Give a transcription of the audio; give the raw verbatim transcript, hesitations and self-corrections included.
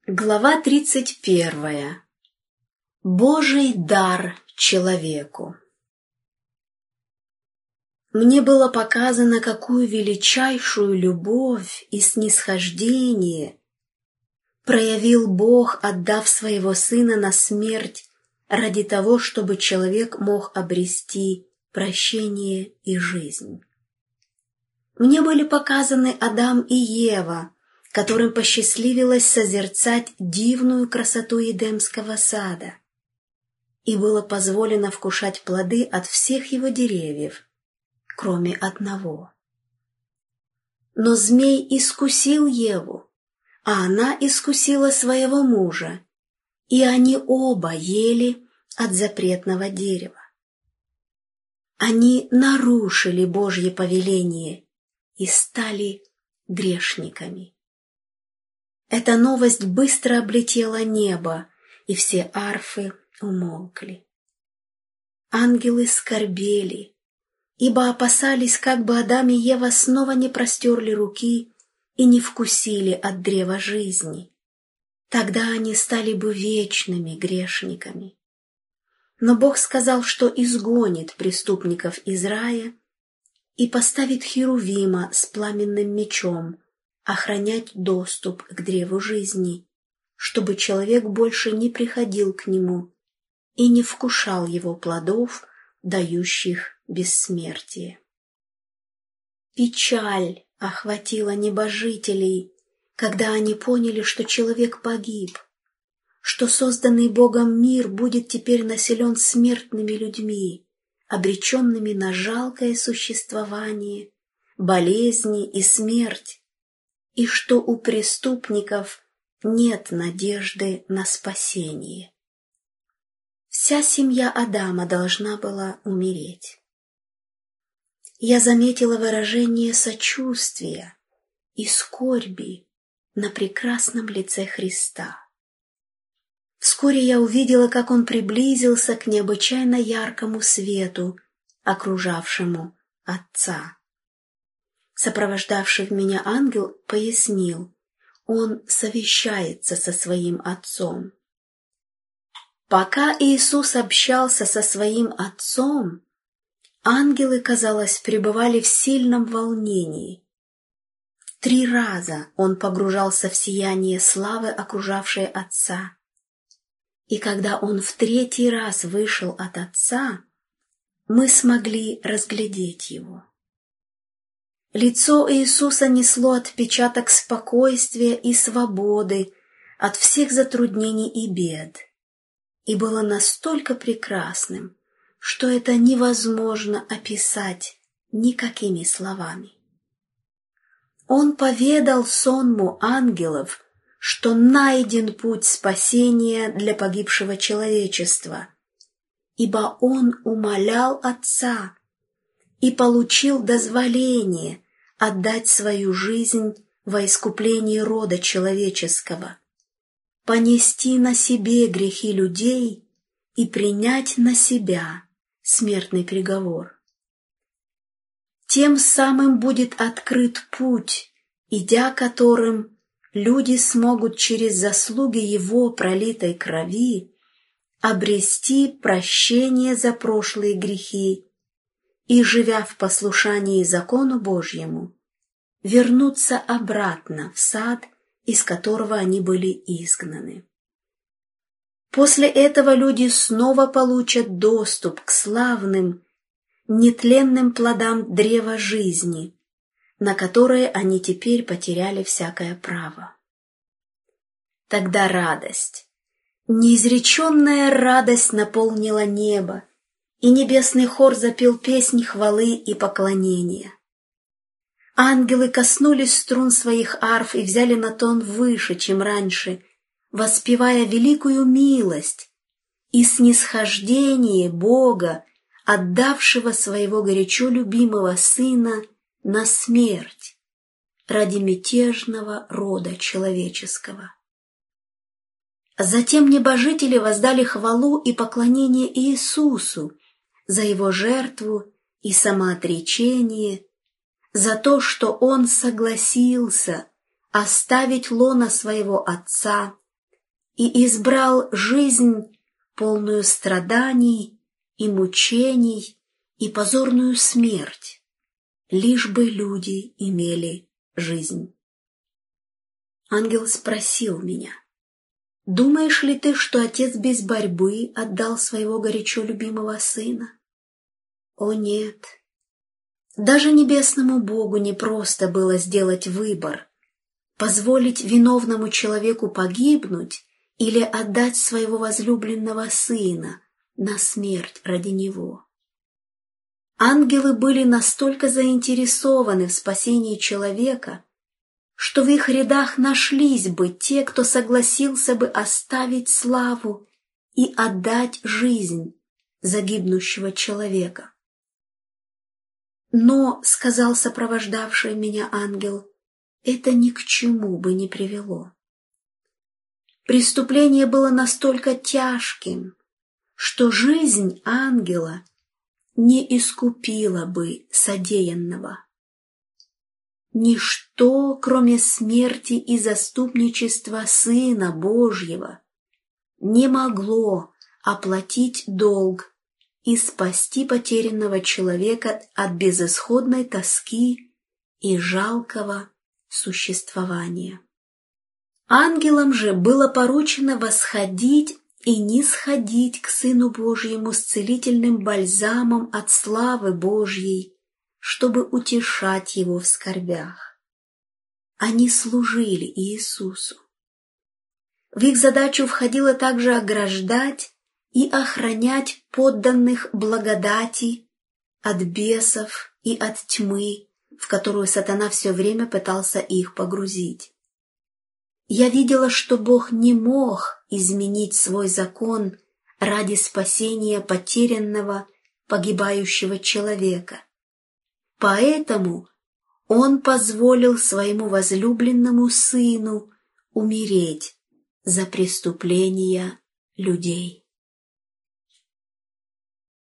Глава тридцать первая. Божий дар человеку. Мне было показано, какую величайшую любовь и снисхождение проявил Бог, отдав своего Сына на смерть ради того, чтобы человек мог обрести прощение и жизнь. Мне были показаны Адам и Ева, которым посчастливилось созерцать дивную красоту Эдемского сада, и было позволено вкушать плоды от всех его деревьев, кроме одного. Но змей искусил Еву, а она искусила своего мужа, и они оба ели от запретного дерева. Они нарушили Божье повеление и стали грешниками. Эта новость быстро облетела небо, и все арфы умолкли. Ангелы скорбели, ибо опасались, как бы Адам и Ева снова не простерли руки и не вкусили от древа жизни. Тогда они стали бы вечными грешниками. Но Бог сказал, что изгонит преступников из рая и поставит Херувима с пламенным мечом охранять доступ к древу жизни, чтобы человек больше не приходил к нему и не вкушал его плодов, дающих бессмертие. Печаль охватила небожителей, когда они поняли, что человек погиб, что созданный Богом мир будет теперь населен смертными людьми, обреченными на жалкое существование, болезни и смерть, и что у преступников нет надежды на спасение. Вся семья Адама должна была умереть. Я заметила выражение сочувствия и скорби на прекрасном лице Христа. Вскоре я увидела, как он приблизился к необычайно яркому свету, окружавшему Отца. Сопровождавший меня ангел пояснил, он совещается со своим Отцом. Пока Иисус общался со своим Отцом, ангелы, казалось, пребывали в сильном волнении. Три раза он погружался в сияние славы, окружавшей Отца. И когда он в третий раз вышел от Отца, мы смогли разглядеть его. Лицо Иисуса несло отпечаток спокойствия и свободы от всех затруднений и бед, и было настолько прекрасным, что это невозможно описать никакими словами. Он поведал сонму ангелов, что найден путь спасения для погибшего человечества, ибо он умолял Отца и получил дозволение отдать свою жизнь во искупление рода человеческого, понести на себе грехи людей и принять на себя смертный приговор. Тем самым будет открыт путь, идя которым люди смогут через заслуги Его пролитой крови обрести прощение за прошлые грехи и, живя в послушании закону Божьему, вернуться обратно в сад, из которого они были изгнаны. После этого люди снова получат доступ к славным, нетленным плодам древа жизни, на которые они теперь потеряли всякое право. Тогда радость, неизреченная радость наполнила небо, и небесный хор запел песнь хвалы и поклонения. Ангелы коснулись струн своих арф и взяли на тон выше, чем раньше, воспевая великую милость и снисхождение Бога, отдавшего своего горячо любимого Сына на смерть ради мятежного рода человеческого. Затем небожители воздали хвалу и поклонение Иисусу за Его жертву и самоотречение, за то, что Он согласился оставить лоно своего Отца и избрал жизнь, полную страданий и мучений, и позорную смерть, лишь бы люди имели жизнь. Ангел спросил меня: «Думаешь ли ты, что Отец без борьбы отдал своего горячо любимого Сына?» О нет! Даже небесному Богу непросто было сделать выбор, позволить виновному человеку погибнуть или отдать своего возлюбленного Сына на смерть ради него. Ангелы были настолько заинтересованы в спасении человека, что в их рядах нашлись бы те, кто согласился бы оставить славу и отдать жизнь за гибнущего человека. «Но, — сказал сопровождавший меня ангел, — это ни к чему бы не привело. Преступление было настолько тяжким, что жизнь ангела не искупила бы содеянного. Ничто, кроме смерти и заступничества Сына Божьего, не могло оплатить долг и спасти потерянного человека от безысходной тоски и жалкого существования. Ангелам же было поручено восходить и нисходить к Сыну Божьему с целительным бальзамом от славы Божьей, чтобы утешать Его в скорбях. Они служили Иисусу. В их задачу входило также ограждать и охранять подданных благодати от бесов и от тьмы, в которую сатана все время пытался их погрузить. Я видела, что Бог не мог изменить свой закон ради спасения потерянного, погибающего человека. Поэтому Он позволил Своему возлюбленному Сыну умереть за преступления людей.